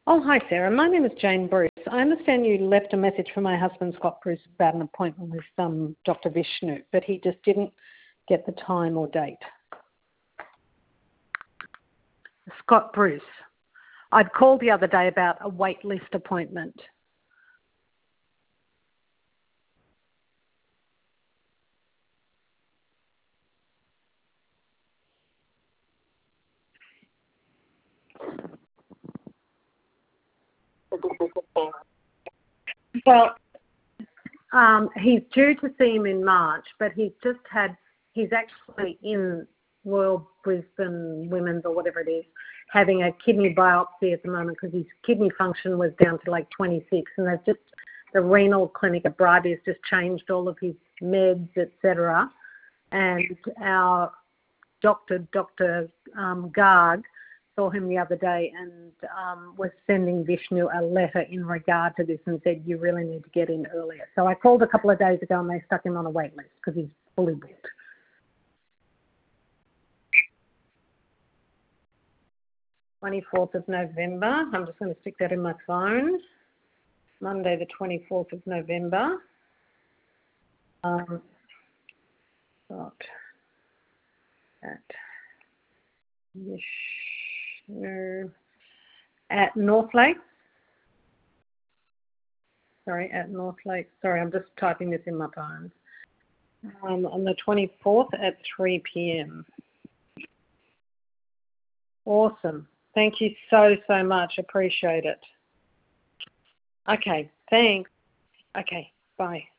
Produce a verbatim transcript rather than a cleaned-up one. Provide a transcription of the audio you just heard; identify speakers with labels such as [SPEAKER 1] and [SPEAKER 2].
[SPEAKER 1] Oh, hi, Sarah. My name is Jane Bruce. I understand you left a message for my husband, Scott Bruce, about an appointment with um, Doctor Vishnu, but he just didn't get the time or date. Scott Bruce. I'd called the other day about a wait list appointment. Well, um, he's due to see him in March, but he's just had, he's actually in Royal Brisbane Women's or whatever it is, having a kidney biopsy at the moment because his kidney function was down to like twenty-six, and they've just, the renal clinic at Bribie has just changed all of his meds, et cetera. And our doctor, Doctor Um, Garg, saw him the other day and um, was sending Vishnu a letter in regard to this and said, you really need to get in earlier. So I called a couple of days ago and they stuck him on a wait list because he's fully booked. twenty-fourth of November. I'm just going to stick that in my phone. Monday the twenty-fourth of November. Um, got at Vishnu at North Lake. Sorry, at North Lake. Sorry, I'm just typing this in my phone. Um, on the twenty-fourth at three p.m. Awesome. Thank you so, so much. Appreciate it. Okay, thanks. Okay, bye.